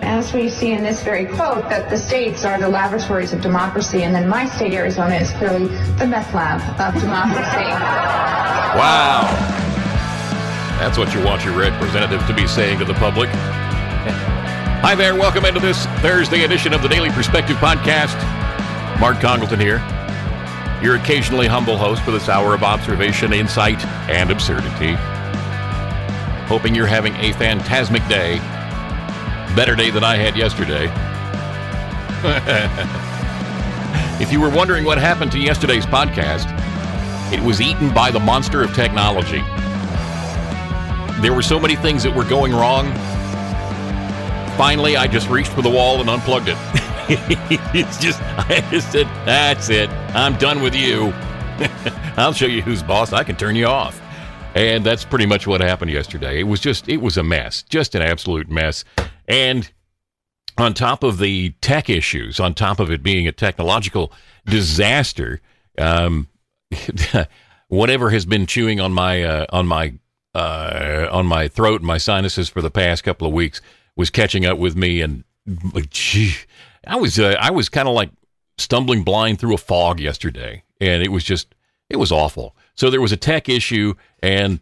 As we see in this very quote, that the states are the laboratories of democracy, and then my state, Arizona, is clearly the meth lab of democracy. Wow. That's what you want your representative to be saying to the public. Hi there. Welcome into this Thursday edition of the Daily Perspective Podcast. Mark Congleton here, your occasionally humble host for this hour of observation, insight, and absurdity. Hoping you're having a fantastic day. Better day than I had yesterday. If you were wondering what happened to yesterday's podcast, it was eaten by the monster of technology. There were so many things that were going wrong. Finally, I just reached for the wall and unplugged it. I just said, that's it. I'm done with you. I'll show you who's boss. I can turn you off. And that's pretty much what happened yesterday. It was a mess, just an absolute mess. And on top of the tech issues, on top of it being a technological disaster, whatever has been chewing on my throat and my sinuses for the past couple of weeks was catching up with me, and gee, I was kind of like stumbling blind through a fog yesterday, and it was awful. So there was a tech issue, and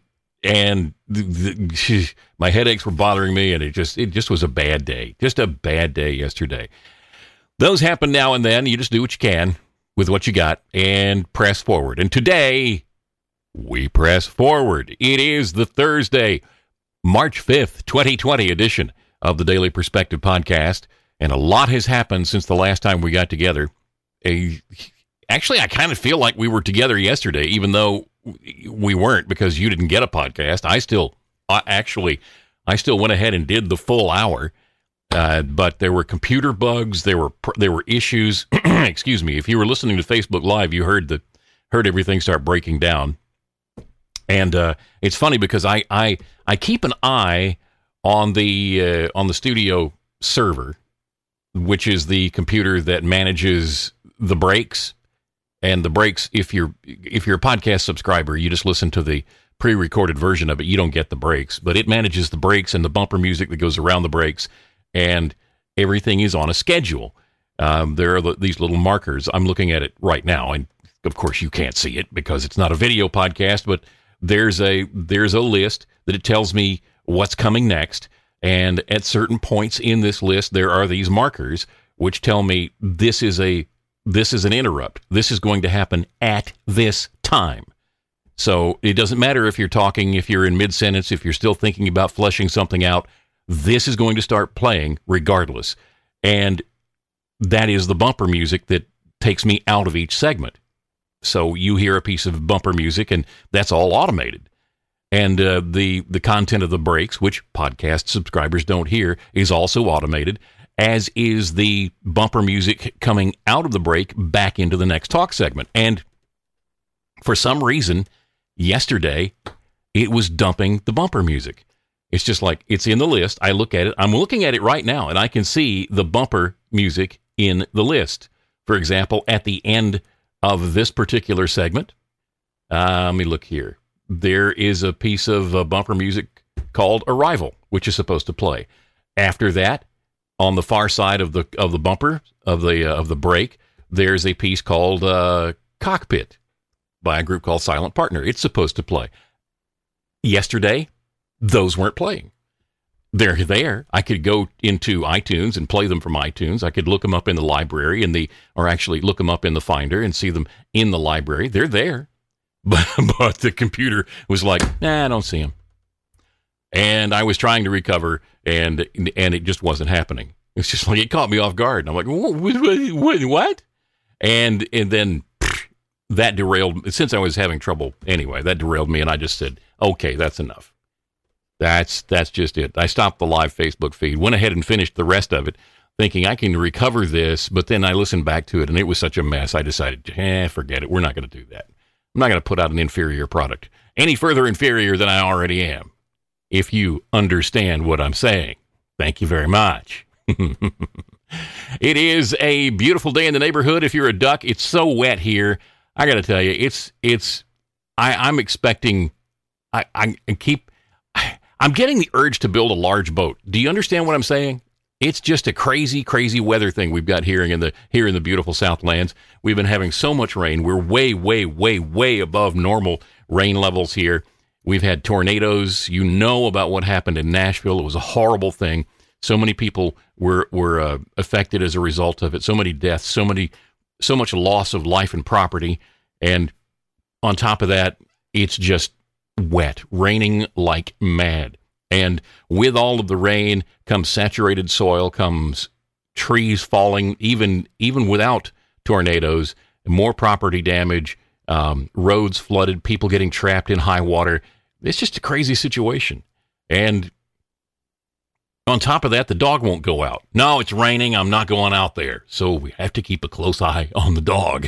my headaches were bothering me, and it just was a bad day. Just a bad day yesterday. Those happen now and then. You just do what you can with what you got and press forward. And today, we press forward. It is the Thursday, March 5th, 2020 edition of the Daily Perspective Podcast, and a lot has happened since the last time we got together. Actually, I kind of feel like we were together yesterday, even though we weren't, because you didn't get a podcast. I still went ahead and did the full hour, but there were computer bugs, there were issues. Excuse me. If you were listening to Facebook Live, you heard everything start breaking down. And it's funny because I keep an eye on the studio server, which is the computer that manages the breaks. And the breaks, if you're a podcast subscriber, you just listen to the pre-recorded version of it. You don't get the breaks, but it manages the breaks and the bumper music that goes around the breaks, and everything is on a schedule. There are these little markers. I'm looking at it right now, and of course you can't see it because it's not a video podcast, but there's a list that it tells me what's coming next, and at certain points in this list, there are these markers which tell me this is an interrupt. This is going to happen at this time. So it doesn't matter if you're talking, if you're in mid-sentence, if you're still thinking about fleshing something out, this is going to start playing regardless. And that is the bumper music that takes me out of each segment. So you hear a piece of bumper music, and that's all automated. And the content of the breaks, which podcast subscribers don't hear, is also automated, as is the bumper music coming out of the break back into the next talk segment. And for some reason, yesterday, it was dumping the bumper music. It's just like, it's in the list. I look at it. I'm looking at it right now, and I can see the bumper music in the list. For example, at the end of this particular segment, let me look here. There is a piece of bumper music called Arrival, which is supposed to play. After that, on the far side of the bumper of the break, there's a piece called Cockpit by a group called Silent Partner. It's supposed to play. Yesterday, those weren't playing. They're there. I could go into iTunes and play them from iTunes. I could look them up in the library or actually look them up in the Finder and see them in the library. They're there, but the computer was like, nah, I don't see them. And I was trying to recover, and it just wasn't happening. It's just like, it caught me off guard. And I'm like, what? And then that derailed, since I was having trouble anyway, that derailed me, and I just said, okay, that's enough. That's just it. I stopped the live Facebook feed, went ahead and finished the rest of it, thinking I can recover this, but then I listened back to it, and it was such a mess, I decided, forget it. We're not going to do that. I'm not going to put out an inferior product, any further inferior than I already am. If you understand what I'm saying. Thank you very much. It is a beautiful day in the neighborhood. If you're a duck, it's so wet here. I got to tell you, I'm expecting, I'm getting the urge to build a large boat. Do you understand what I'm saying? It's just a crazy, crazy weather thing we've got here in the beautiful Southlands. We've been having so much rain. We're way, way, way, way above normal rain levels here. We've had tornadoes. You know about what happened in Nashville. It was a horrible thing. So many people were affected as a result of it. So many deaths. So much loss of life and property. And on top of that, it's just wet, raining like mad. And with all of the rain comes saturated soil, comes trees falling, even without tornadoes, more property damage, roads flooded, people getting trapped in high water. It's just a crazy situation. And on top of that, the dog won't go out. No, it's raining. I'm not going out there. So we have to keep a close eye on the dog.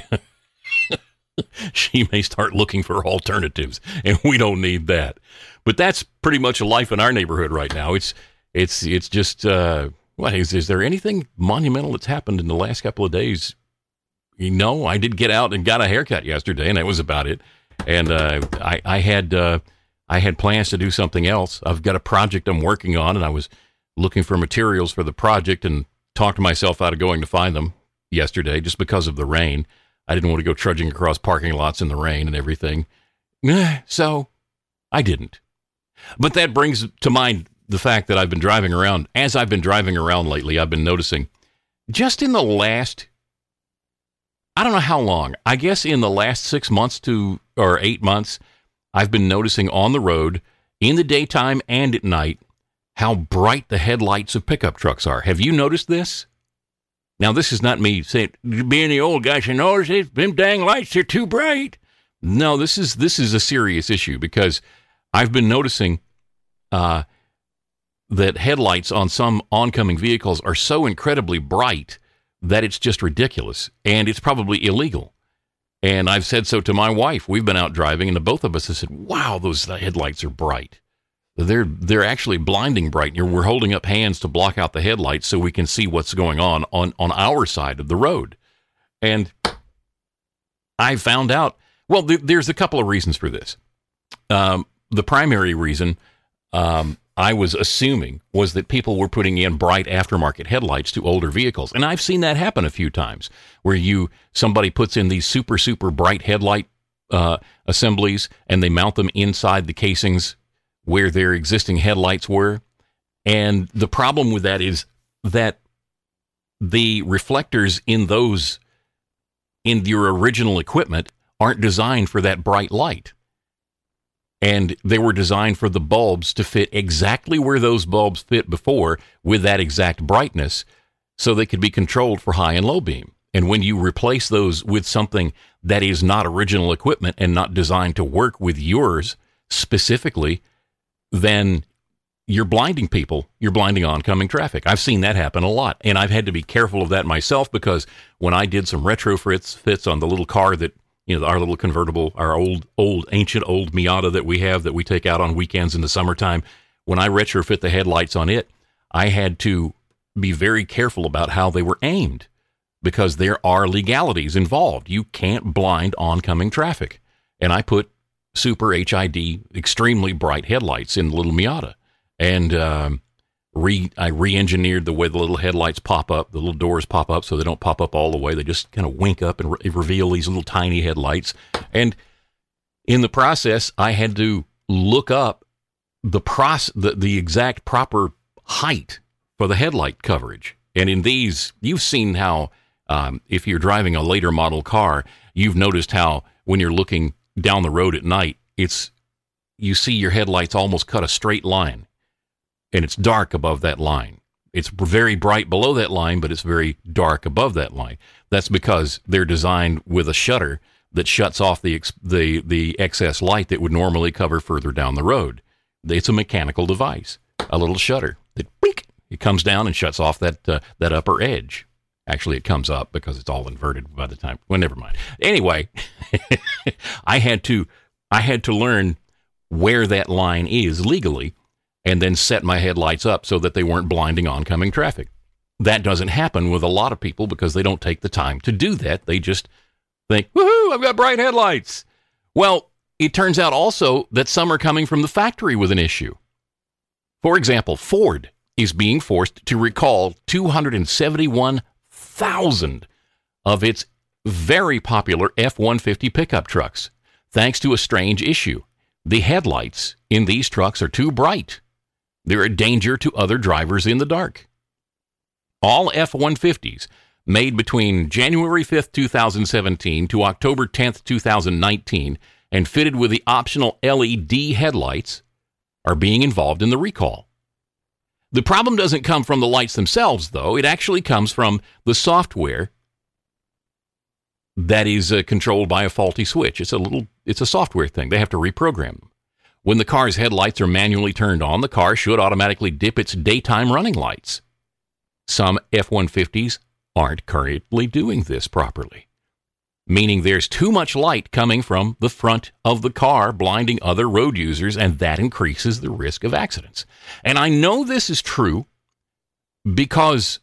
She may start looking for alternatives, and we don't need that. But that's pretty much life in our neighborhood right now. It's just what is there anything monumental that's happened in the last couple of days? You know, I did get out and got a haircut yesterday, and that was about it. And I had plans to do something else. I've got a project I'm working on, and I was looking for materials for the project and talked myself out of going to find them yesterday just because of the rain. I didn't want to go trudging across parking lots in the rain and everything. So I didn't. But that brings to mind the fact that I've been driving around. As I've been driving around lately, I've been noticing just in the last, I don't know how long, I guess in the last 6 months or 8 months, I've been noticing on the road in the daytime and at night how bright the headlights of pickup trucks are. Have you noticed this? Now, this is not me saying, being the old guy, you notice it, them dang lights are too bright. No, this is a serious issue because I've been noticing that headlights on some oncoming vehicles are so incredibly bright that it's just ridiculous, and it's probably illegal. And I've said so to my wife. We've been out driving, and the both of us have said, wow, those headlights are bright. They're actually blinding bright. We're holding up hands to block out the headlights so we can see what's going on our side of the road. And I found out, well, there's a couple of reasons for this. The primary reason I was assuming was that people were putting in bright aftermarket headlights to older vehicles. And I've seen that happen a few times where somebody puts in these super, super bright headlight assemblies and they mount them inside the casings where their existing headlights were. And the problem with that is that the reflectors in your original equipment aren't designed for that bright light. And they were designed for the bulbs to fit exactly where those bulbs fit before with that exact brightness so they could be controlled for high and low beam. And when you replace those with something that is not original equipment and not designed to work with yours specifically, then you're blinding people. You're blinding oncoming traffic. I've seen that happen a lot. And I've had to be careful of that myself because when I did some retrofits on the little car that, our little convertible, our ancient old Miata that we have that we take out on weekends in the summertime, when I retrofit the headlights on it, I had to be very careful about how they were aimed because there are legalities involved. You can't blind oncoming traffic. And I put super HID, extremely bright headlights in the little Miata. And I re-engineered the way the little headlights pop up, the little doors pop up so they don't pop up all the way. They just kind of wink up and reveal these little tiny headlights. And in the process, I had to look up the exact proper height for the headlight coverage. And in these, you've seen how, if you're driving a later model car, you've noticed how when you're looking down the road at night, you see your headlights almost cut a straight line. And it's dark above that line. It's very bright below that line, but it's very dark above that line. That's because they're designed with a shutter that shuts off the excess light that would normally cover further down the road. It's a mechanical device, a little shutter that it comes down and shuts off that upper edge. Actually, it comes up because it's all inverted by the time. Well, never mind. Anyway, I had to learn where that line is legally, and then set my headlights up so that they weren't blinding oncoming traffic. That doesn't happen with a lot of people because they don't take the time to do that. They just think, woohoo, I've got bright headlights. Well, it turns out also that some are coming from the factory with an issue. For example, Ford. is being forced to recall 271,000 of its very popular F-150 pickup trucks, thanks to a strange issue. The headlights in these trucks are too bright. They're a danger to other drivers in the dark. All F-150s made between January 5th, 2017 to October 10th, 2019, and fitted with the optional LED headlights are being involved in the recall. The problem doesn't come from the lights themselves, though. It actually comes from the software that is controlled by a faulty switch. It's a software thing. They have to reprogram them. When the car's headlights are manually turned on, the car should automatically dip its daytime running lights. Some F-150s aren't currently doing this properly, meaning there's too much light coming from the front of the car, blinding other road users, and that increases the risk of accidents. And I know this is true because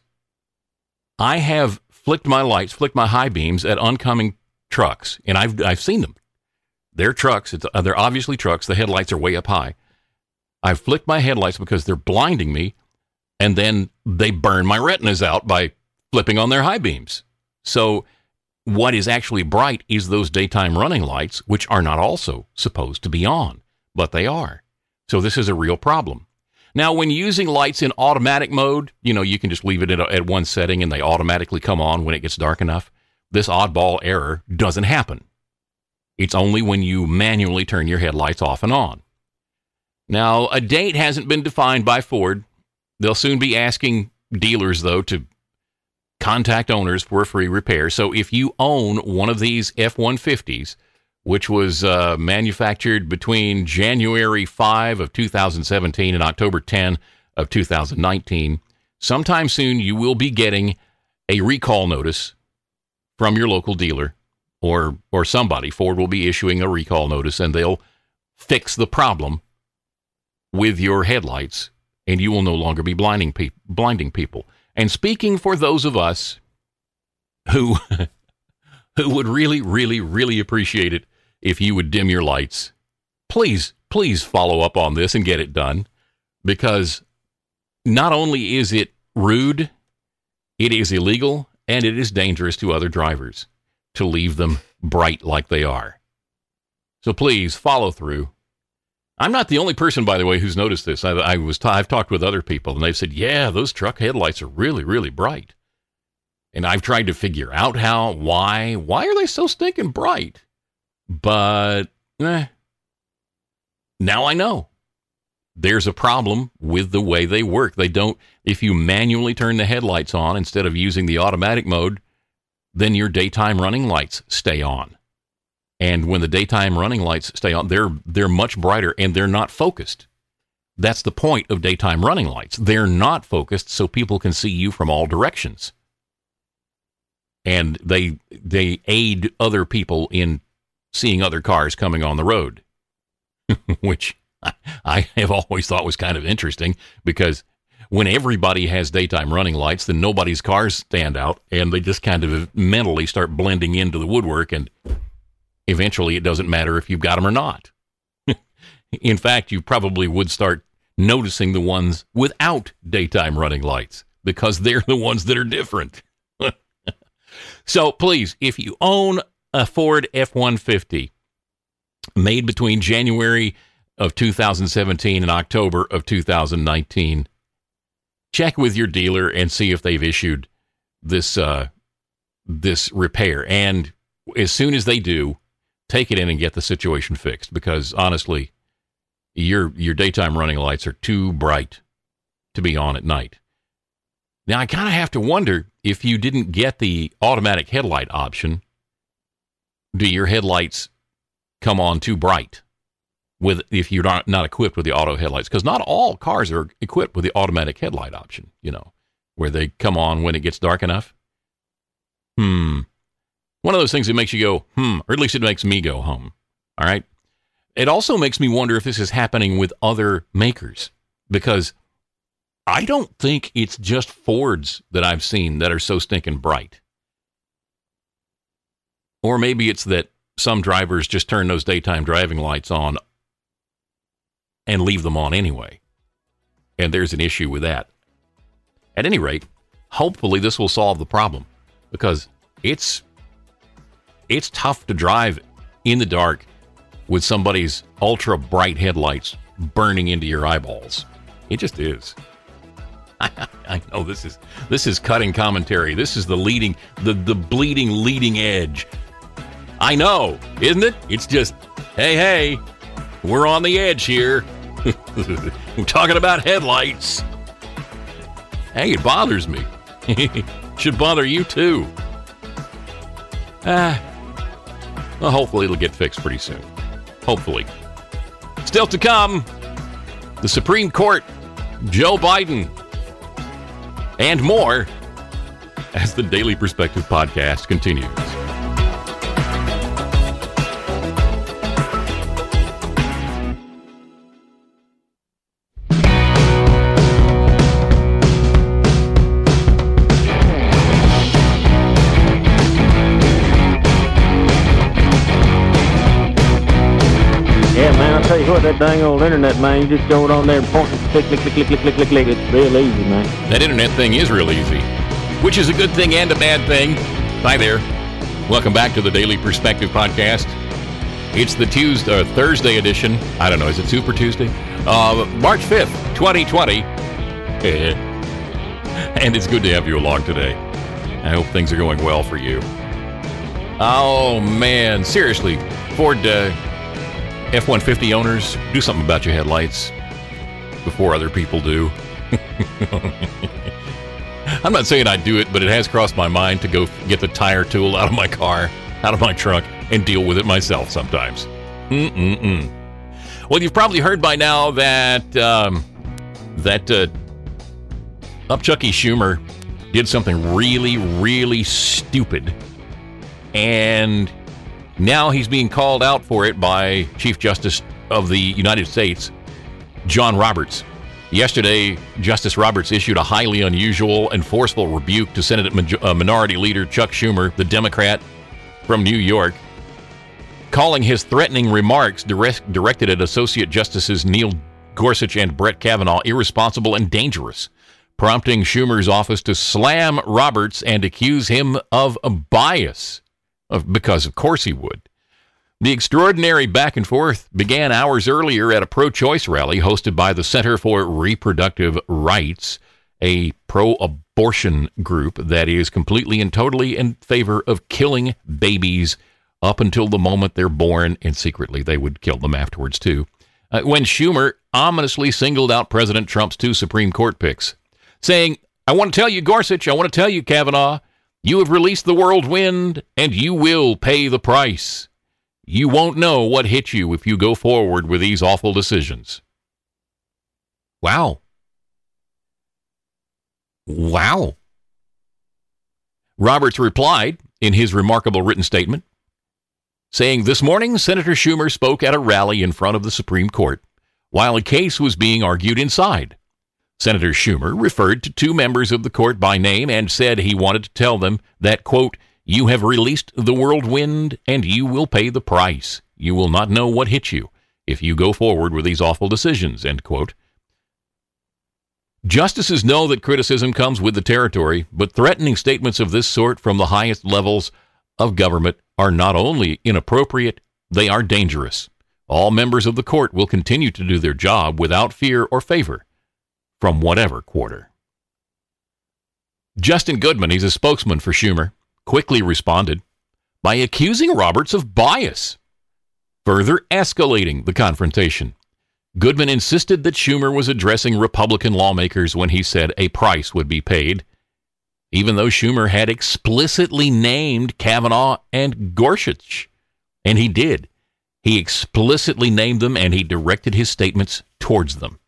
I have flicked my high beams at oncoming trucks, and I've seen them. They're trucks. They're obviously trucks. The headlights are way up high. I've flicked my headlights because they're blinding me, and then they burn my retinas out by flipping on their high beams. So what is actually bright is those daytime running lights, which are not also supposed to be on, but they are. So this is a real problem. Now, when using lights in automatic mode, you can just leave it at one setting and they automatically come on when it gets dark enough. This oddball error doesn't happen. It's only when you manually turn your headlights off and on. Now, a date hasn't been defined by Ford. They'll soon be asking dealers, though, to contact owners for a free repair. So if you own one of these F-150s, which was manufactured between January 5 of 2017 and October 10 of 2019, sometime soon you will be getting a recall notice from your local dealer or somebody. Ford will be issuing a recall notice, and they'll fix the problem with your headlights, and you will no longer be blinding people. And speaking for those of us who would really, really, really appreciate it if you would dim your lights, please follow up on this and get it done, because not only is it rude, it is illegal, and it is dangerous to other drivers to leave them bright like they are. So please follow through. I'm not the only person, by the way, who's noticed this. I've talked with other people, and they've said, yeah, those truck headlights are really, really bright. And I've tried to figure out why are they so stinking bright? But now I know. There's a problem with the way they work. If you manually turn the headlights on instead of using the automatic mode, then your daytime running lights stay on. And when the daytime running lights stay on, they're much brighter and they're not focused. That's the point of daytime running lights. They're not focused so people can see you from all directions. And they aid other people in seeing other cars coming on the road, which I have always thought was kind of interesting, because when everybody has daytime running lights, then nobody's cars stand out, and they just kind of mentally start blending into the woodwork, and eventually it doesn't matter if you've got them or not. In fact, you probably would start noticing the ones without daytime running lights, because they're the ones that are different. So please, if you own a Ford F-150 made between January of 2017 and October of 2019, check with your dealer and see if they've issued this repair. And as soon as they do, take it in and get the situation fixed, because honestly, your daytime running lights are too bright to be on at night. Now, I kind of have to wonder, if you didn't get the automatic headlight option, do your headlights come on too bright if you're not equipped with the auto headlights? Because not all cars are equipped with the automatic headlight option, where they come on when it gets dark enough. One of those things that makes you go, or at least it makes me go, All right. It also makes me wonder if this is happening with other makers, because I don't think it's just Fords that I've seen that are so stinking bright. Or maybe it's that some drivers just turn those daytime driving lights on and leave them on anyway. And there's an issue with that. At any rate, hopefully this will solve the problem, because it's tough to drive in the dark with somebody's ultra bright headlights burning into your eyeballs. It just is. I know this is cutting commentary. This is the bleeding leading edge. I know, isn't it? It's just, hey, we're on the edge here. We're talking about headlights. Hey, it bothers me. Should bother you too. Well, hopefully it'll get fixed pretty soon. Hopefully. Still to come, the Supreme Court, Joe Biden, and more as the Daily Perspective podcast continues. That dang old internet, man, you just go on there and point and click. It's real easy, man. That internet thing is real easy, which is a good thing and a bad thing. Hi there. Welcome back to the Daily Perspective podcast. It's the Thursday edition. I don't know, is it Super Tuesday? March 5th, 2020. And it's good to have you along today. I hope things are going well for you. Oh, man, seriously, Ford F-150 owners, do something about your headlights before other people do. I'm not saying I'd do it, but it has crossed my mind to go get the tire tool out of my car, out of my trunk, and deal with it myself sometimes. Well, you've probably heard by now that Upchucky Schumer did something really, really stupid, and now he's being called out for it by Chief Justice of the United States, John Roberts. Yesterday, Justice Roberts issued a highly unusual and forceful rebuke to Senate Minority Leader Chuck Schumer, the Democrat from New York, calling his threatening remarks directed at Associate Justices Neil Gorsuch and Brett Kavanaugh irresponsible and dangerous, prompting Schumer's office to slam Roberts and accuse him of a bias. Because of course he would. The extraordinary back and forth began hours earlier at a pro-choice rally hosted by the Center for Reproductive Rights, a pro-abortion group that is completely and totally in favor of killing babies up until the moment they're born, and secretly they would kill them afterwards too, when Schumer ominously singled out President Trump's two Supreme Court picks, saying, "I want to tell you, Gorsuch, I want to tell you, Kavanaugh, you have released the whirlwind, and you will pay the price. You won't know what hit you if you go forward with these awful decisions." Wow. Roberts replied in his remarkable written statement, saying, "This morning, Senator Schumer spoke at a rally in front of the Supreme Court while a case was being argued inside. Senator Schumer referred to two members of the court by name and said he wanted to tell them that, quote, you have released the whirlwind and you will pay the price. You will not know what hit you if you go forward with these awful decisions, end quote. Justices know that criticism comes with the territory, but threatening statements of this sort from the highest levels of government are not only inappropriate, they are dangerous. All members of the court will continue to do their job without fear or favor from whatever quarter. Justin Goodman, he's a spokesman for Schumer, quickly responded by accusing Roberts of bias, further escalating the confrontation. Goodman insisted that Schumer was addressing Republican lawmakers when he said a price would be paid, even though Schumer had explicitly named Kavanaugh and Gorsuch. And he did. He explicitly named them, and he directed his statements towards them.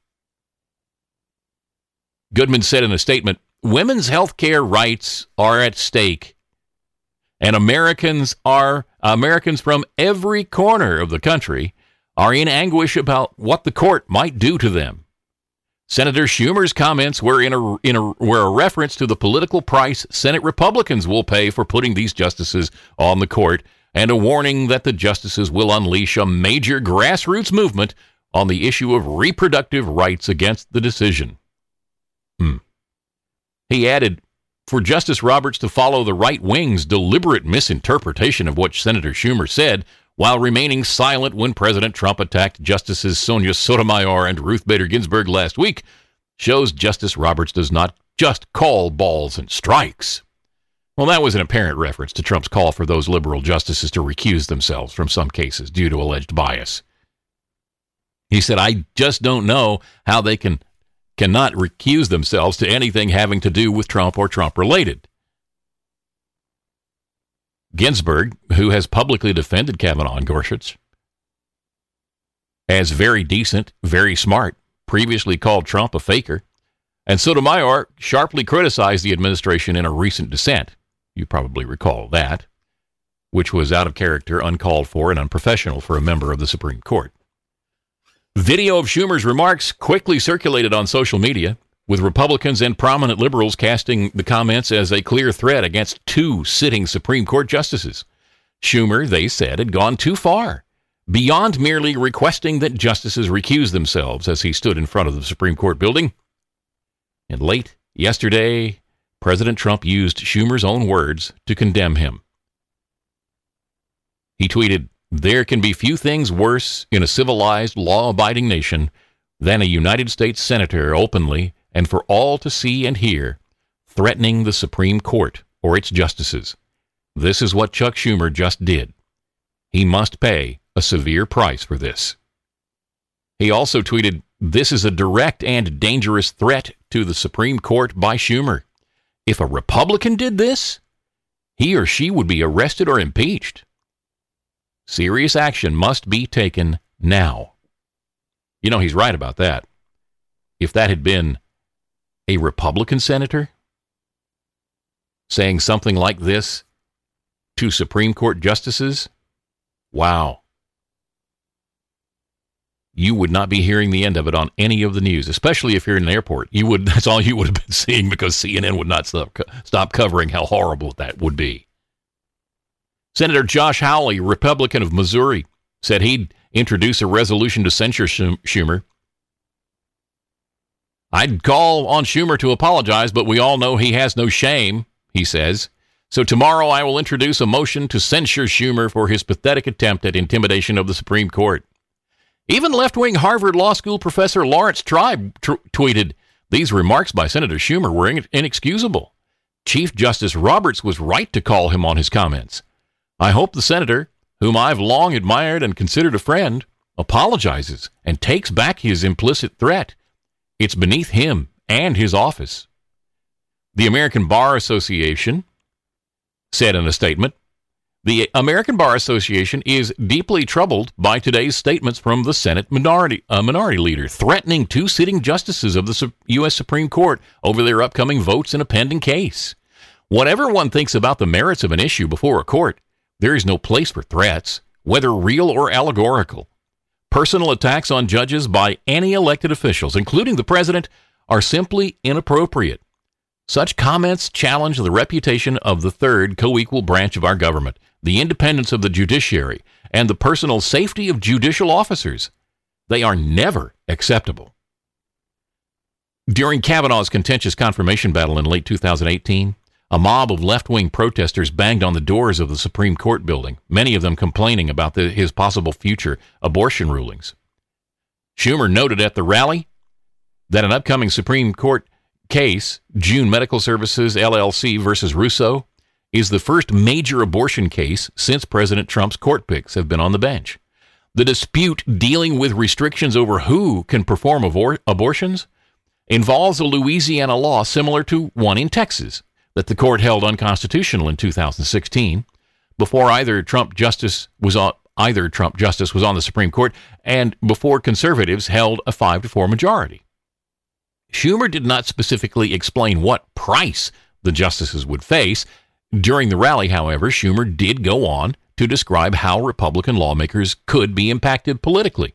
Goodman said in a statement, women's health care rights are at stake, and Americans from every corner of the country are in anguish about what the court might do to them. Senator Schumer's comments were were a reference to the political price Senate Republicans will pay for putting these justices on the court, and a warning that the justices will unleash a major grassroots movement on the issue of reproductive rights against the decision. He added, for Justice Roberts to follow the right wing's deliberate misinterpretation of what Senator Schumer said while remaining silent when President Trump attacked Justices Sonia Sotomayor and Ruth Bader Ginsburg last week shows Justice Roberts does not just call balls and strikes. Well, that was an apparent reference to Trump's call for those liberal justices to recuse themselves from some cases due to alleged bias. He said, I just don't know how they cannot recuse themselves to anything having to do with Trump or Trump-related. Ginsburg, who has publicly defended Kavanaugh and Gorsuch as very decent, very smart, previously called Trump a faker, and Sotomayor sharply criticized the administration in a recent dissent. You probably recall that, which was out of character, uncalled for, and unprofessional for a member of the Supreme Court. Video of Schumer's remarks quickly circulated on social media, with Republicans and prominent liberals casting the comments as a clear threat against two sitting Supreme Court justices. Schumer, they said, had gone too far, beyond merely requesting that justices recuse themselves as he stood in front of the Supreme Court building. And late yesterday, President Trump used Schumer's own words to condemn him. He tweeted, there can be few things worse in a civilized, law-abiding nation than a United States senator openly, and for all to see and hear, threatening the Supreme Court or its justices. This is what Chuck Schumer just did. He must pay a severe price for this. He also tweeted, this is a direct and dangerous threat to the Supreme Court by Schumer. If a Republican did this, he or she would be arrested or impeached. Serious action must be taken now. You know, he's right about that. If that had been a Republican senator saying something like this to Supreme Court justices, wow. You would not be hearing the end of it on any of the news, especially if you're in an airport. That's all you would have been seeing, because CNN would not stop covering how horrible that would be. Senator Josh Hawley, Republican of Missouri, said he'd introduce a resolution to censure Schumer. I'd call on Schumer to apologize, but we all know he has no shame, he says. So tomorrow I will introduce a motion to censure Schumer for his pathetic attempt at intimidation of the Supreme Court. Even left-wing Harvard Law School professor Lawrence Tribe tweeted, these remarks by Senator Schumer were inexcusable. Chief Justice Roberts was right to call him on his comments. I hope the senator, whom I've long admired and considered a friend, apologizes and takes back his implicit threat. It's beneath him and his office. The American Bar Association said in a statement, the American Bar Association is deeply troubled by today's statements from the Senate minority leader, threatening two sitting justices of the U.S. Supreme Court over their upcoming votes in a pending case. Whatever one thinks about the merits of an issue before a court, there is no place for threats, whether real or allegorical. Personal attacks on judges by any elected officials, including the president, are simply inappropriate. Such comments challenge the reputation of the third co-equal branch of our government, the independence of the judiciary, and the personal safety of judicial officers. They are never acceptable. During Kavanaugh's contentious confirmation battle in late 2018, a mob of left-wing protesters banged on the doors of the Supreme Court building, many of them complaining about his possible future abortion rulings. Schumer noted at the rally that an upcoming Supreme Court case, June Medical Services LLC versus Russo, is the first major abortion case since President Trump's court picks have been on the bench. The dispute dealing with restrictions over who can perform abortions involves a Louisiana law similar to one in Texas that the court held unconstitutional in 2016 before either Trump justice was on the Supreme Court and before conservatives held a 5-4 majority. Schumer did not specifically explain what price the justices would face. During the rally, however, Schumer did go on to describe how Republican lawmakers could be impacted politically.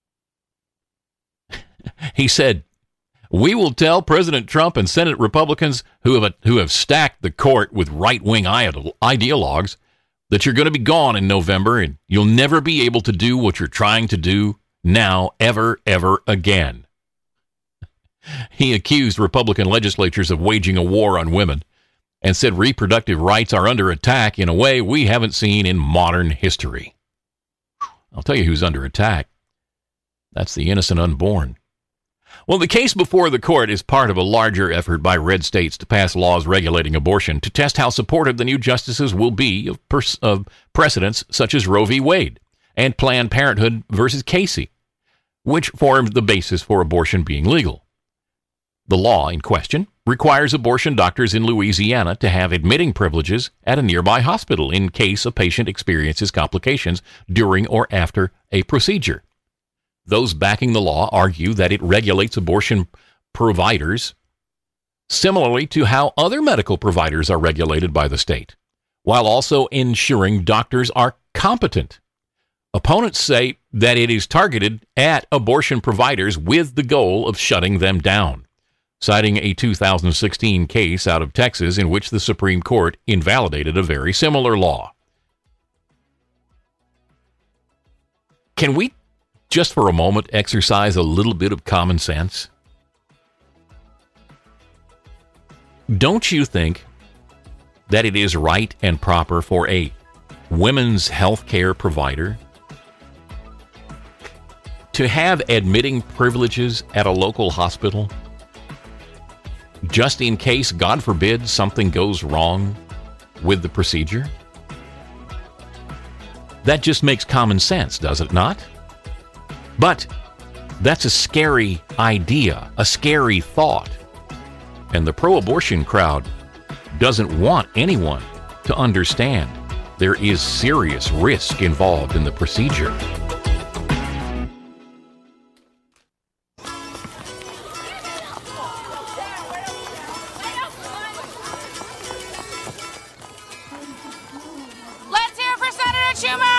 He said, "We will tell President Trump and Senate Republicans who have stacked the court with right-wing ideologues that you're going to be gone in November and you'll never be able to do what you're trying to do now ever again." He accused Republican legislatures of waging a war on women and said reproductive rights are under attack in a way we haven't seen in modern history. I'll tell you who's under attack. That's the innocent unborn. Well, the case before the court is part of a larger effort by red states to pass laws regulating abortion to test how supportive the new justices will be of precedents such as Roe v. Wade and Planned Parenthood versus Casey, which formed the basis for abortion being legal. The law in question requires abortion doctors in Louisiana to have admitting privileges at a nearby hospital in case a patient experiences complications during or after a procedure. Those backing the law argue that it regulates abortion providers similarly to how other medical providers are regulated by the state, while also ensuring doctors are competent. Opponents say that it is targeted at abortion providers with the goal of shutting them down, citing a 2016 case out of Texas in which the Supreme Court invalidated a very similar law. Can we just for a moment exercise a little bit of common sense? Don't you think that it is right and proper for a women's health care provider to have admitting privileges at a local hospital just in case, God forbid, something goes wrong with the procedure? That just makes common sense, does it not? But that's a scary idea, a scary thought. And the pro-abortion crowd doesn't want anyone to understand there is serious risk involved in the procedure. Let's hear it for Senator Schumer!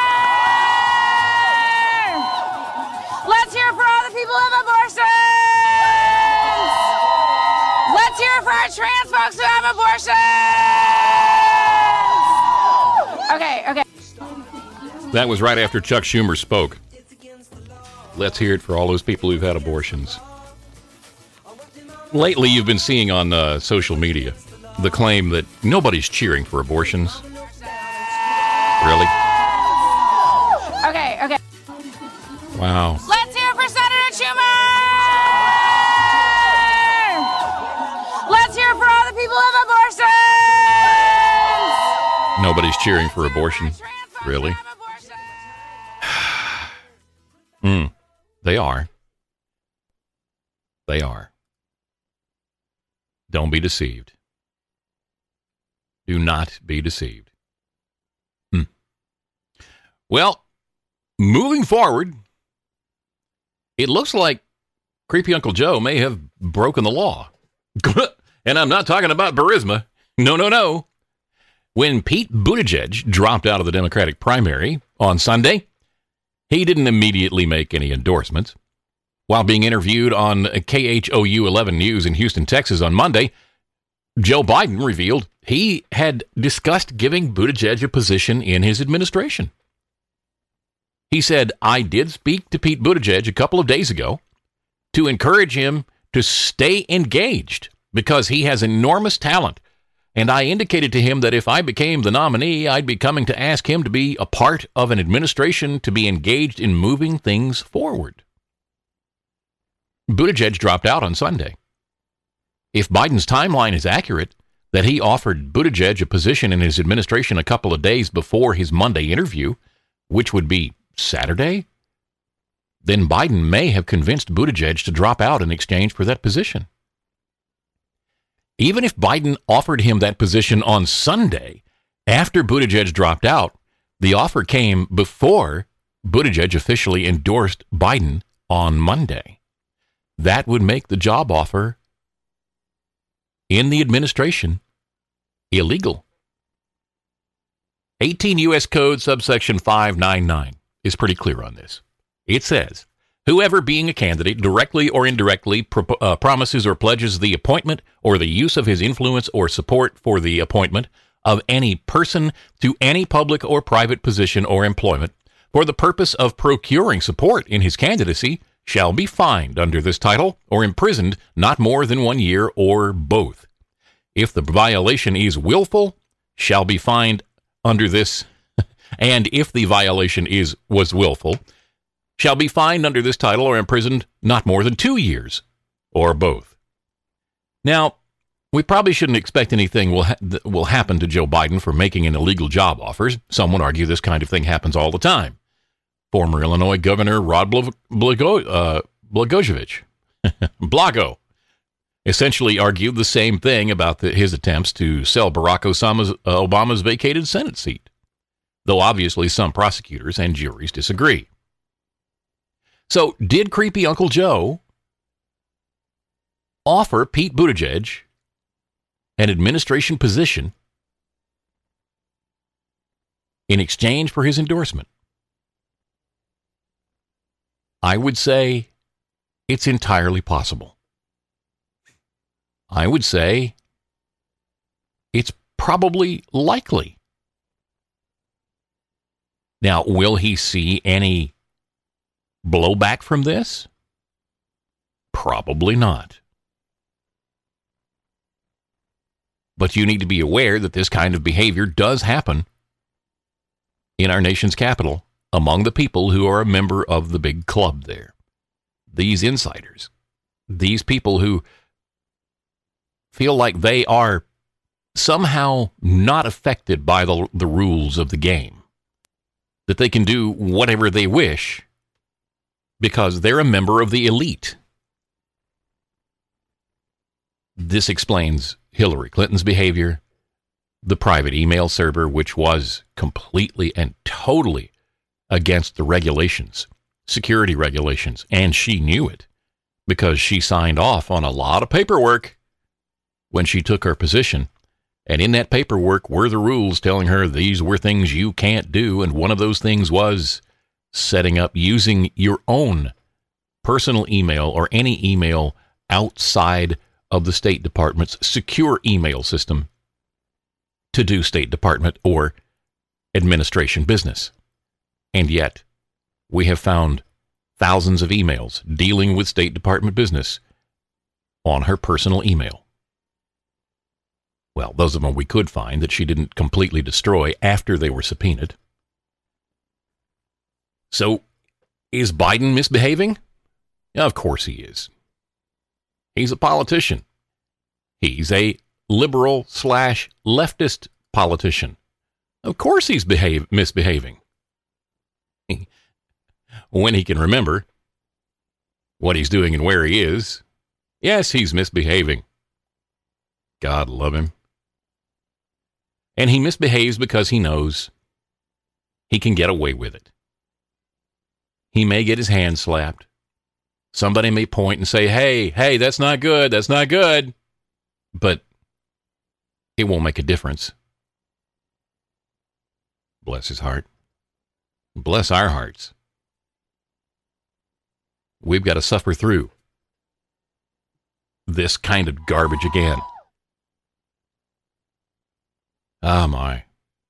Let's hear it for all the people who have abortions! Let's hear it for our trans folks who have abortions! Okay. That was right after Chuck Schumer spoke. Let's hear it for all those people who've had abortions. Lately, you've been seeing on social media the claim that nobody's cheering for abortions. Really? Okay. Wow. Let's hear it for Senator Schumer! Let's hear it for all the people who have abortions! Nobody's cheering for abortion. Really? They are. They are. Don't be deceived. Do not be deceived. Well, moving forward, it looks like creepy Uncle Joe may have broken the law. And I'm not talking about Burisma. No. When Pete Buttigieg dropped out of the Democratic primary on Sunday, he didn't immediately make any endorsements. While being interviewed on KHOU 11 News in Houston, Texas on Monday, Joe Biden revealed he had discussed giving Buttigieg a position in his administration. He said, "I did speak to Pete Buttigieg a couple of days ago to encourage him to stay engaged because he has enormous talent. And I indicated to him that if I became the nominee, I'd be coming to ask him to be a part of an administration to be engaged in moving things forward." Buttigieg dropped out on Sunday. If Biden's timeline is accurate, that he offered Buttigieg a position in his administration a couple of days before his Monday interview, which would be Saturday, then Biden may have convinced Buttigieg to drop out in exchange for that position. Even if Biden offered him that position on Sunday, after Buttigieg dropped out, the offer came before Buttigieg officially endorsed Biden on Monday. That would make the job offer in the administration illegal. 18 U.S. Code subsection 599 is pretty clear on this. It says, whoever being a candidate directly or indirectly promises or pledges the appointment or the use of his influence or support for the appointment of any person to any public or private position or employment for the purpose of procuring support in his candidacy shall be fined under this title or imprisoned not more than 1 year or both. If the violation is willful, shall be fined under this, and if the violation was willful, shall be fined under this title or imprisoned not more than 2 years or both. Now, we probably shouldn't expect anything will happen to Joe Biden for making an illegal job offer. Some would argue this kind of thing happens all the time. Former Illinois Governor Rod Blagojevich, Blago, essentially argued the same thing about his attempts to sell Barack Obama's vacated Senate seat, though obviously some prosecutors and juries disagree. So, did creepy Uncle Joe offer Pete Buttigieg an administration position in exchange for his endorsement? I would say it's entirely possible. I would say it's probably likely. Now, will he see any blowback from this? Probably not. But you need to be aware that this kind of behavior does happen in our nation's capital among the people who are a member of the big club there. These insiders, these people who feel like they are somehow not affected by the rules of the game, that they can do whatever they wish because they're a member of the elite. This explains Hillary Clinton's behavior, the private email server, which was completely and totally against the regulations, security regulations, and she knew it because she signed off on a lot of paperwork when she took her position. And in that paperwork were the rules telling her these were things you can't do, and one of those things was setting up using your own personal email or any email outside of the State Department's secure email system to do State Department or administration business. And yet, we have found thousands of emails dealing with State Department business on her personal email. Well, those of them we could find that she didn't completely destroy after they were subpoenaed. So, is Biden misbehaving? Of course he is. He's a politician. He's a liberal/leftist politician. Of course he's misbehaving. When he can remember what he's doing and where he is, yes, he's misbehaving. God love him. And he misbehaves because he knows he can get away with it. He may get his hand slapped. Somebody may point and say, hey, that's not good, that's not good. But it won't make a difference. Bless his heart. Bless our hearts. We've got to suffer through this kind of garbage again. Oh, my.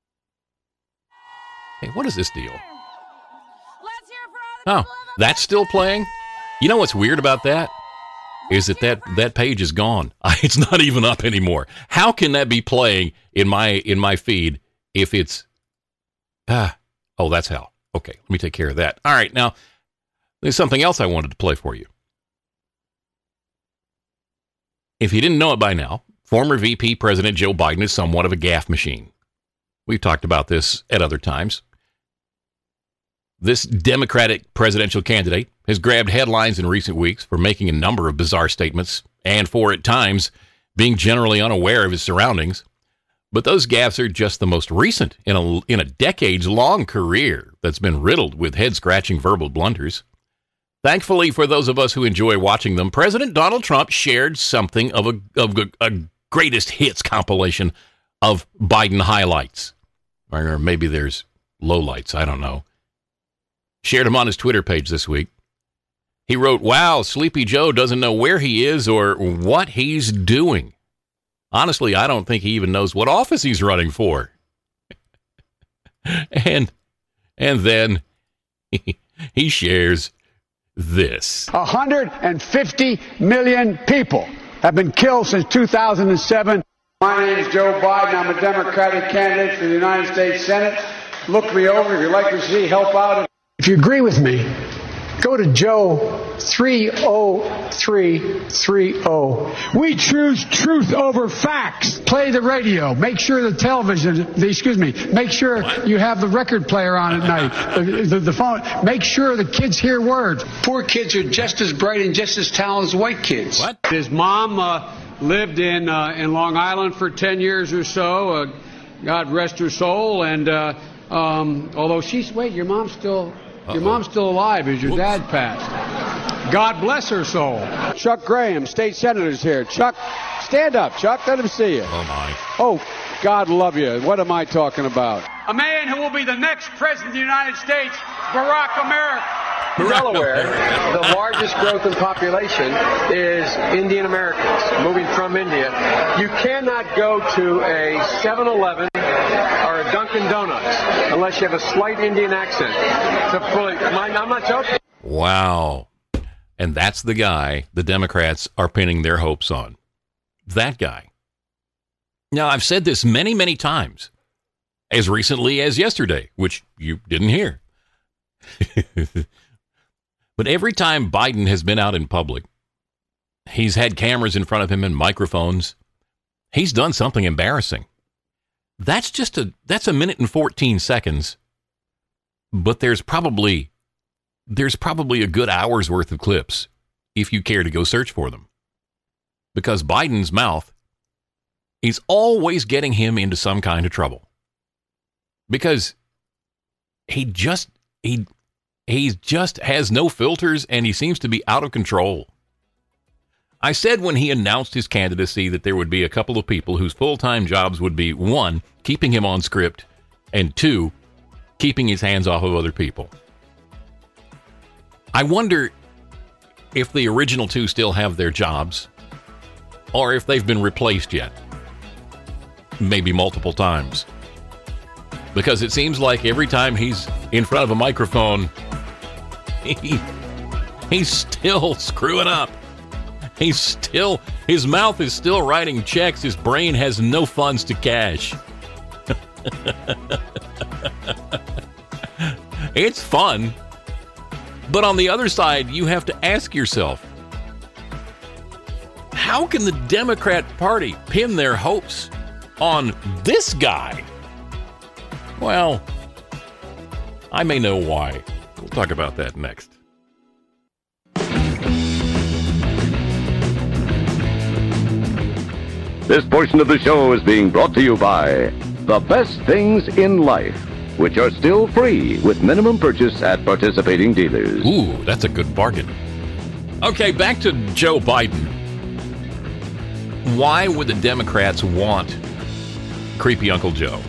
Hey, what is this deal? Let's hear it for all the people That's still playing? You know what's weird about that? Is that page is gone. It's not even up anymore. How can that be playing in my feed if it's... oh, that's how. Okay, let me take care of that. All right, now, there's something else I wanted to play for you. If you didn't know it by now, former VP President Joe Biden is somewhat of a gaffe machine. We've talked about this at other times. This Democratic presidential candidate has grabbed headlines in recent weeks for making a number of bizarre statements and for, at times, being generally unaware of his surroundings. But those gaffes are just the most recent in a decades-long career that's been riddled with head-scratching verbal blunders. Thankfully, for those of us who enjoy watching them, President Donald Trump shared something of a greatest hits compilation of Biden highlights. Or maybe there's lowlights, I don't know. Shared him on his Twitter page this week. He wrote, "Wow, Sleepy Joe doesn't know where he is or what he's doing. Honestly, I don't think he even knows what office he's running for." and then he shares this. 150 million people have been killed since 2007. My name is Joe Biden. I'm a Democratic candidate for the United States Senate. Look me over if you'd like to see help out. If you agree with me, go to Joe 30330. We choose truth over facts. Play the radio. Make sure the television, make sure you have the record player on at night. The phone. Make sure the kids hear words. Poor kids are just as bright and just as talented as white kids. What? His mom lived in Long Island for 10 years or so. God rest her soul. And although your mom's still alive as your dad passed. God bless her soul. Chuck Graham, state senator's here. Chuck, stand up, Chuck. Let him see you. Oh, my. Oh, God love you. What am I talking about? A man who will be the next president of the United States, Barack America. Delaware, the largest growth in population is Indian Americans moving from India. You cannot go to a 7-Eleven or a Dunkin' Donuts unless you have a slight Indian accent. I'm not joking. Wow. And that's the guy the Democrats are pinning their hopes on. That guy. Now, I've said this many, many times, as recently as yesterday, which you didn't hear. But every time Biden has been out in public, he's had cameras in front of him and microphones. He's done something embarrassing. That's a minute and 14 seconds. But there's probably a good hour's worth of clips if you care to go search for them. Because Biden's mouth is always getting him into some kind of trouble. Because he just has no filters and he seems to be out of control. I said when he announced his candidacy that there would be a couple of people whose full-time jobs would be, 1, keeping him on script, and 2, keeping his hands off of other people. I wonder if the original 2 still have their jobs or if they've been replaced yet. Maybe multiple times. Because it seems like every time he's in front of a microphone, he's still screwing up. His mouth is still writing checks. His brain has no funds to cash. It's fun. But on the other side, you have to ask yourself, how can the Democrat Party pin their hopes on this guy? Well, I may know why. We'll talk about that next. This portion of the show is being brought to you by The Best Things in Life, which are still free with minimum purchase at participating dealers. Ooh, that's a good bargain. Okay, back to Joe Biden. Why would the Democrats want creepy Uncle Joe?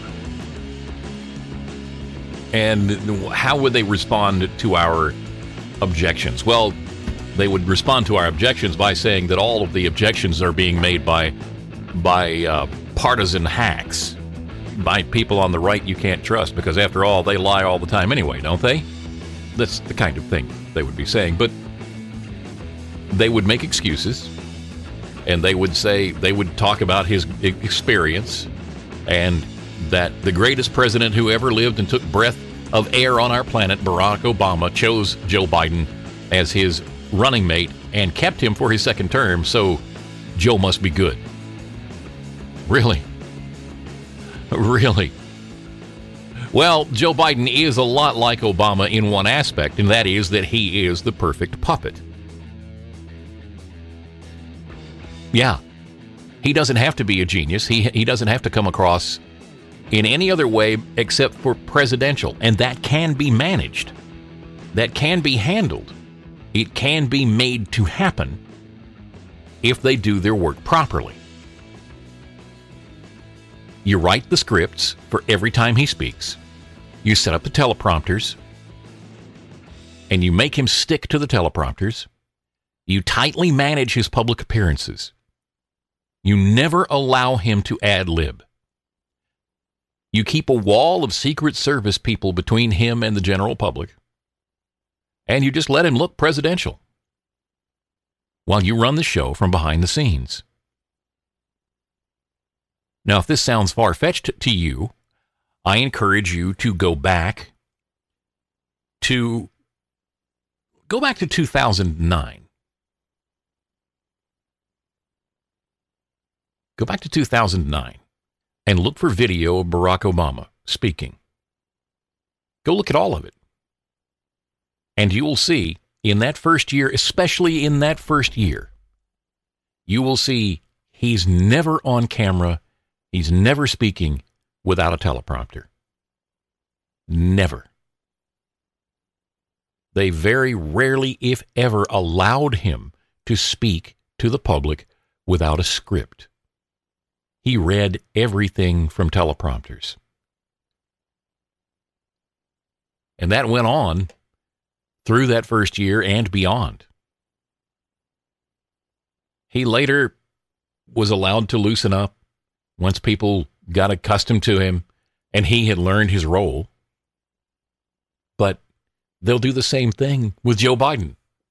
And how would they respond to our objections? Well, they would respond to our objections by saying that all of the objections are being made by partisan hacks, by people on the right you can't trust, because after all, they lie all the time anyway, don't they? That's the kind of thing they would be saying. But they would make excuses, and they would talk about his experience, and that the greatest president who ever lived and took breath of air on our planet, Barack Obama, chose Joe Biden as his running mate and kept him for his second term, so Joe must be good. Really? Really? Well, Joe Biden is a lot like Obama in one aspect, and that is that he is the perfect puppet. Yeah. He doesn't have to be a genius. He doesn't have to come across in any other way except for presidential, and that can be managed. That can be handled. It can be made to happen if they do their work properly. You write the scripts for every time he speaks. You set up the teleprompters, and you make him stick to the teleprompters. You tightly manage his public appearances. You never allow him to ad-lib. You keep a wall of Secret Service people between him and the general public. and you just let him look presidential while you run the show from behind the scenes. Now, if this sounds far-fetched to you, I encourage you to go back to 2009. Go back to 2009 and look for video of Barack Obama speaking. Go look at all of it. And you will see in that first year, especially in that first year, you will see he's never on camera. He's never speaking without a teleprompter. Never. They very rarely, if ever, allowed him to speak to the public without a script. He read everything from teleprompters. And that went on through that first year and beyond. He later was allowed to loosen up once people got accustomed to him and he had learned his role. But they'll do the same thing with Joe Biden.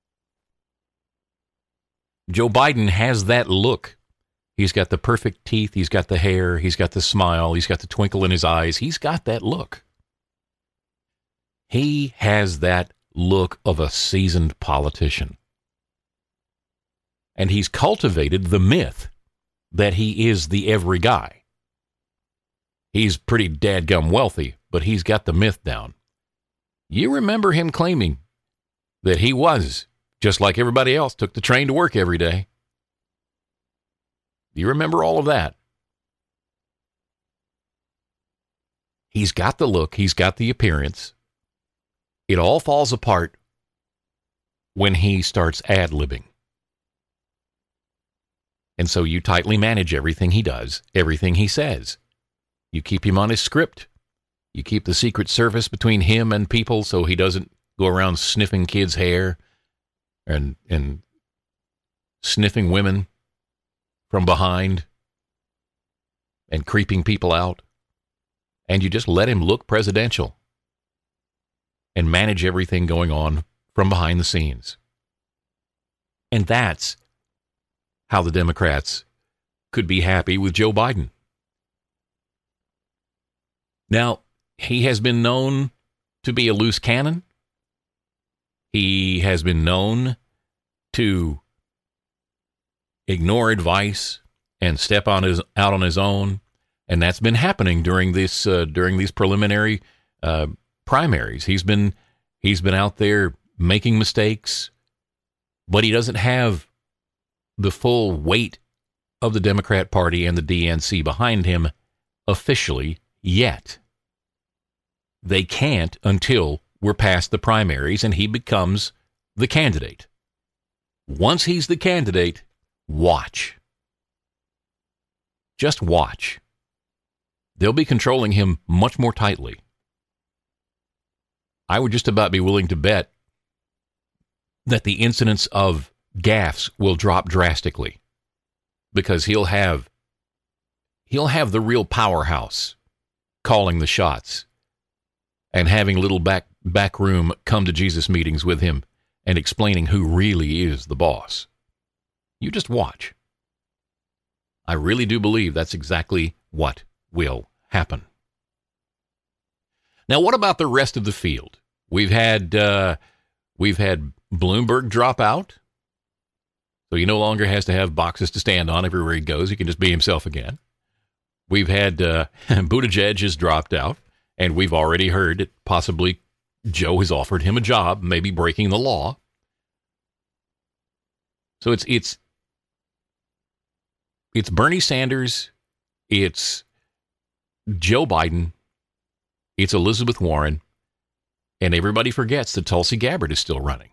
Joe Biden has that look. He's got the perfect teeth. He's got the hair. He's got the smile. He's got the twinkle in his eyes. He's got that look. He has that look of a seasoned politician. And he's cultivated the myth that he is the every guy. He's pretty dadgum wealthy, but he's got the myth down. You remember him claiming that he was, just like everybody else, took the train to work every day. You remember all of that. He's got the look. He's got the appearance. It all falls apart when he starts ad-libbing. And so you tightly manage everything he does, everything he says. You keep him on his script. You keep the Secret Service between him and people so he doesn't go around sniffing kids' hair and sniffing women from behind and creeping people out. And you just let him look presidential and manage everything going on from behind the scenes. And that's how the Democrats could be happy with Joe Biden. Now, he has been known to be a loose cannon. He has been known to ignore advice and step out on his own, and that's been happening during these preliminary primaries. He's been out there making mistakes, but he doesn't have the full weight of the Democrat Party and the DNC behind him officially yet. They can't until we're past the primaries and he becomes the candidate. Once he's the candidate, watch. Just watch. They'll be controlling him much more tightly. I would just about be willing to bet that the incidence of gaffes will drop drastically because he'll have the real powerhouse calling the shots and having little backroom come to Jesus meetings with him and explaining who really is the boss. You just watch. I really do believe that's exactly what will happen. Now, what about the rest of the field? We've had Bloomberg drop out, so he no longer has to have boxes to stand on everywhere he goes. He can just be himself again. We've had Buttigieg has dropped out, and we've already heard that possibly Joe has offered him a job, maybe breaking the law. So it's Bernie Sanders, it's Joe Biden, it's Elizabeth Warren, and everybody forgets that Tulsi Gabbard is still running.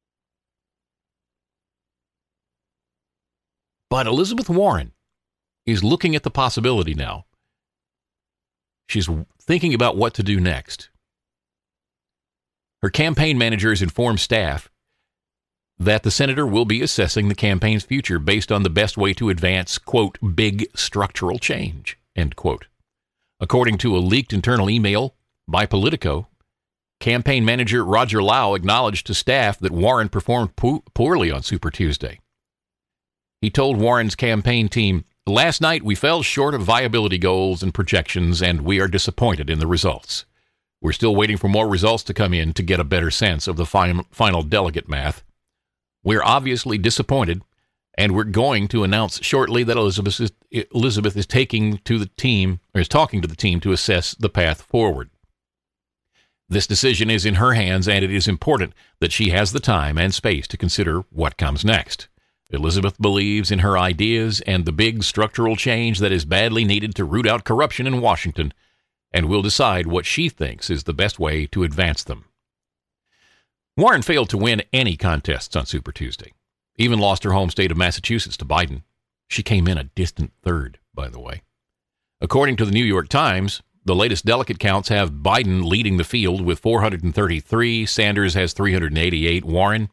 But Elizabeth Warren is looking at the possibility now. She's thinking about what to do next. Her campaign managers informed staff that the senator will be assessing the campaign's future based on the best way to advance, quote, big structural change, end quote. According to a leaked internal email by Politico, campaign manager Roger Lau acknowledged to staff that Warren performed poorly on Super Tuesday. He told Warren's campaign team, "Last night we fell short of viability goals and projections, and we are disappointed in the results. We're still waiting for more results to come in to get a better sense of the final delegate math. We're obviously disappointed, and we're going to announce shortly that Elizabeth is talking to the team to assess the path forward. This decision is in her hands, and it is important that she has the time and space to consider what comes next. Elizabeth believes in her ideas and the big structural change that is badly needed to root out corruption in Washington, and will decide what she thinks is the best way to advance them." Warren failed to win any contests on Super Tuesday, even lost her home state of Massachusetts to Biden. She came in a distant third, by the way. According to the New York Times, the latest delegate counts have Biden leading the field with 433, Sanders has 388, Warren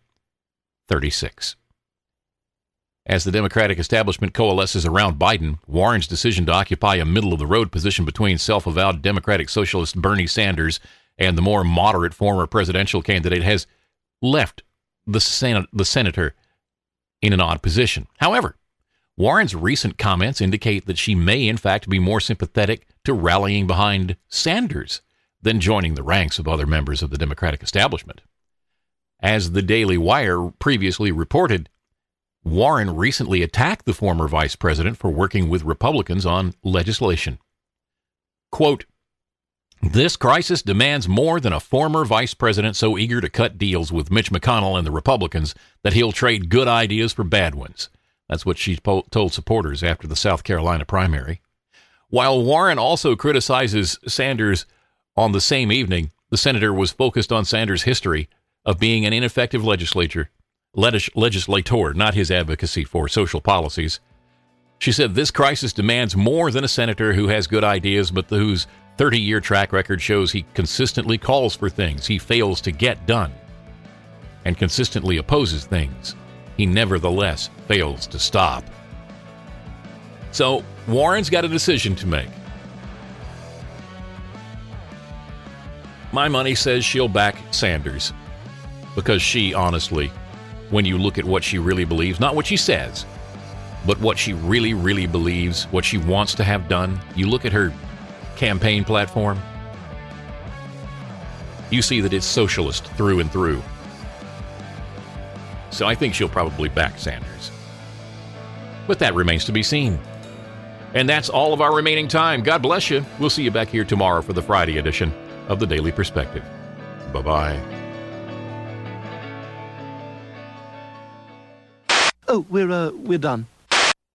36. As the Democratic establishment coalesces around Biden, Warren's decision to occupy a middle-of-the-road position between self-avowed Democratic Socialist Bernie Sanders and the more moderate former presidential candidate has left the senator in an odd position. However, Warren's recent comments indicate that she may, in fact, be more sympathetic to rallying behind Sanders than joining the ranks of other members of the Democratic establishment. As the Daily Wire previously reported, Warren recently attacked the former vice president for working with Republicans on legislation. Quote, "This crisis demands more than a former vice president so eager to cut deals with Mitch McConnell and the Republicans that he'll trade good ideas for bad ones." That's what she told supporters after the South Carolina primary. While Warren also criticizes Sanders on the same evening, the senator was focused on Sanders' history of being an ineffective legislator, not his advocacy for social policies. She said, "This crisis demands more than a senator who has good ideas, but whose 30-year track record shows he consistently calls for things he fails to get done and consistently opposes things he nevertheless fails to stop." So Warren's got a decision to make. My money says she'll back Sanders because she, honestly, when you look at what she really believes, not what she says, but what she really, really believes, what she wants to have done, you look at her campaign platform, you see that it's socialist through and through. So I think she'll probably back Sanders. But that remains to be seen. And that's all of our remaining time. God bless you. We'll see you back here tomorrow for the Friday edition of the Daily Perspective. Bye-bye. Oh, we're done.